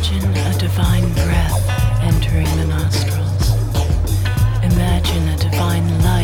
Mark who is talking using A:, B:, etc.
A: Imagine a divine breath entering the nostrils. Imagine a divine light